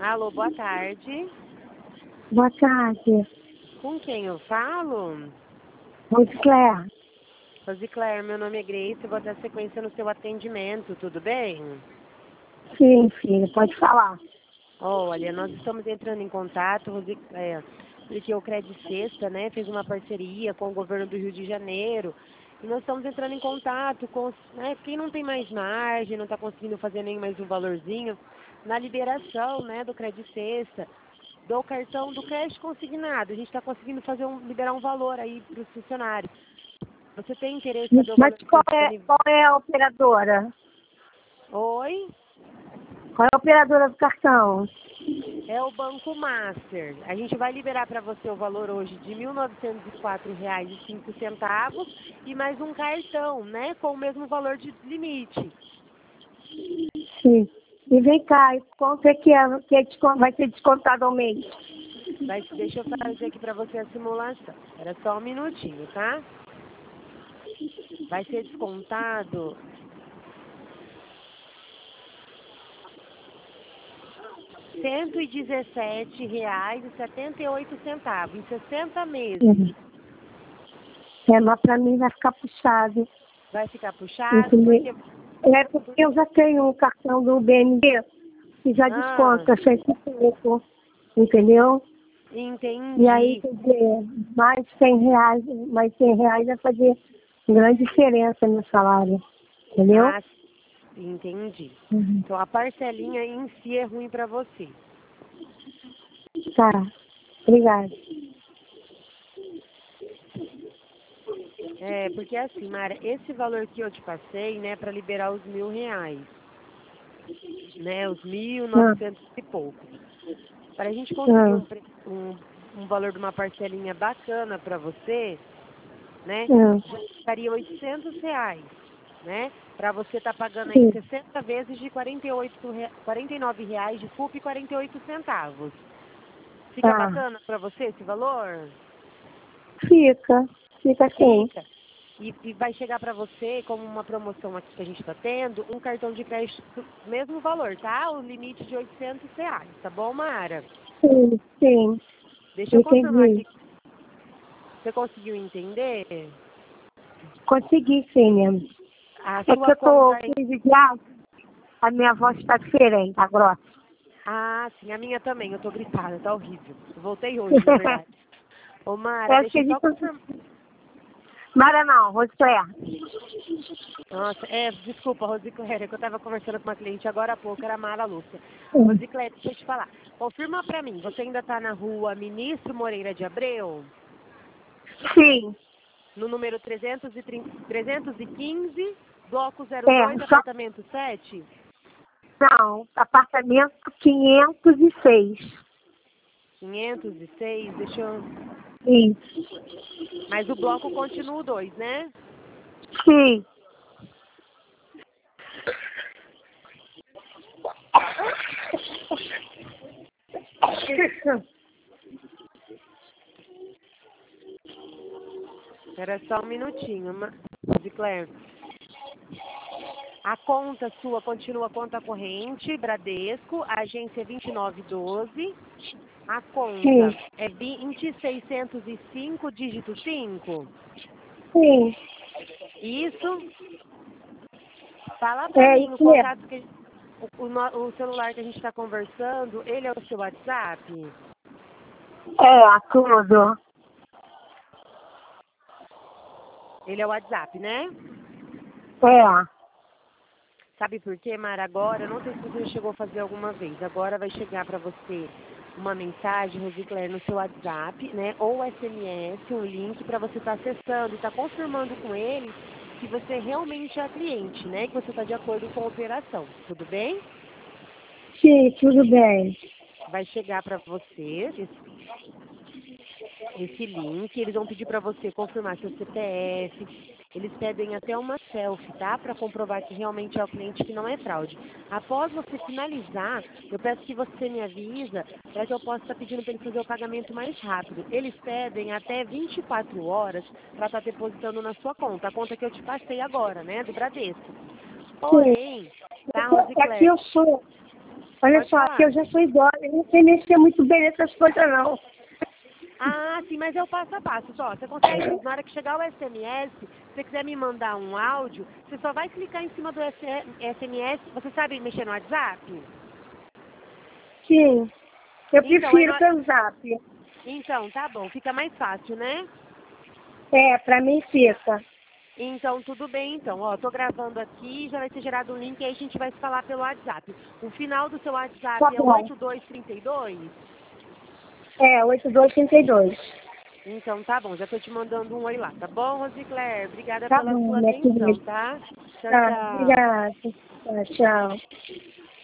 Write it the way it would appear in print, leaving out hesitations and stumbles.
Alô, boa tarde. Boa tarde. Com quem eu falo? Rosicléia. Rosicléia, meu nome é Grace, eu vou dar sequência no seu atendimento, tudo bem? Sim, filha, pode falar. Olha, nós estamos entrando em contato, Rosicléia, porque o Credit Sexta, né, fez uma parceria com o governo do Rio de Janeiro, e nós estamos entrando em contato com, né, quem não tem mais margem, não está conseguindo fazer nem mais um valorzinho, na liberação, né, do Credit Sexta, do cartão do crédito consignado. A gente está conseguindo liberar um valor aí para os funcionários. Você tem interesse em saber o Mas valor que qual está disponível? é a operadora? Oi? Qual é a operadora do cartão? É o Banco Master. A gente vai liberar para você o valor hoje de R$ 1.904,05 e mais um cartão, né? Com o mesmo valor de limite. Sim. E vem cá, quanto é que vai ser descontado ao mês? Deixa eu fazer aqui para você a simulação. Era só um minutinho, tá? Vai ser descontado R$ 117,78 em 60 meses. Mas para mim vai ficar puxado. Vai ficar puxado porque... É porque eu já tenho um cartão do BND que já desconta 100 e pouco, entendeu? Entendi. E aí, quer dizer, mais 100 reais vai fazer grande diferença no salário, entendeu? Ah, entendi. Então a parcelinha em si é ruim para você. Tá, obrigada. É, porque assim, Mara, esse valor que eu te passei, né, para liberar os R$ 1.000, né, os 1.900 e pouco. Para a gente conseguir um valor de uma parcelinha bacana para você, né, já ficaria R$ 800, né, para você estar pagando aí 60 vezes de R$ 49, desculpe, 48 centavos. Fica bacana para você esse valor? Fica sim. Fica. E vai chegar para você, como uma promoção aqui que a gente está tendo, um cartão de crédito mesmo valor, tá? O limite de R$ 800, tá bom, Mara? Sim. Deixa eu confirmar Entendi. aqui. Você conseguiu entender? Consegui, sim, mesmo. A É que sua eu tô conta... de viagem, a minha voz está diferente, tá grossa. Ah, sim, a minha também. Eu tô gripada, tá horrível. Eu voltei hoje, na verdade. Ô, Mara, deixa eu só confirmar. Mara não, Rosicléia. Nossa, desculpa, Rosicléria, que eu tava conversando com uma cliente agora há pouco, era a Mara Lúcia. Rosicléria, deixa eu te falar. Confirma pra mim, você ainda tá na rua Ministro Moreira de Abreu? Sim. No número 315, bloco 02, apartamento 7? Não, apartamento 506. 506, deixa eu... Isso. Mas o bloco continua o 2, né? Sim. Era só um minutinho, Rosicléria. A conta sua continua a conta corrente, Bradesco, a agência 2912. A conta é 20605, dígito 5? Sim. Isso? Fala pra mim, o contato que o celular que a gente está conversando, ele é o seu WhatsApp? Tudo. Ele é o WhatsApp, né? Sabe por quê, Mara? Agora, eu não sei se você já chegou a fazer alguma vez. Agora vai chegar para você uma mensagem, Rosicléia, no seu WhatsApp, né? Ou SMS, um link para você estar acessando e estar confirmando com ele que você realmente é cliente, né? Que você está de acordo com a operação. Tudo bem? Sim, tudo bem. Vai chegar para você esse link, eles vão pedir para você confirmar seu CPF, eles pedem até uma selfie, tá? Para comprovar que realmente é o cliente, que não é fraude. Após você finalizar, eu peço que você me avisa para que eu possa estar pedindo para eles fazer o pagamento mais rápido. Eles pedem até 24 horas para estar depositando na sua conta, a conta que eu te passei agora, né? Do Bradesco. Porém, tá, Rosicléia? Aqui eu sou. Olha Pode só, falar. que eu já sou idosa, eu não sei mexer muito bem nessas coisas, não. Ah, sim, mas é o passo a passo. Só, você consegue, na hora que chegar o SMS, se você quiser me mandar um áudio, você só vai clicar em cima do SMS. Você sabe mexer no WhatsApp? Sim, eu Então, aí prefiro pelo zap. então, tá bom, fica mais fácil, né? É, pra mim fica. Então, tudo bem, então. Ó, tô gravando aqui, já vai ser gerado um link e aí a gente vai se falar pelo WhatsApp. O final do seu Tá WhatsApp é bom. 8232? É, 8232. Então, tá bom, já tô te mandando um oi lá, tá bom, Rosicler? Obrigada Tá pela bom, sua minha atenção, querida. tá? Tchau, Tá, tchau. obrigada. Tá, tchau.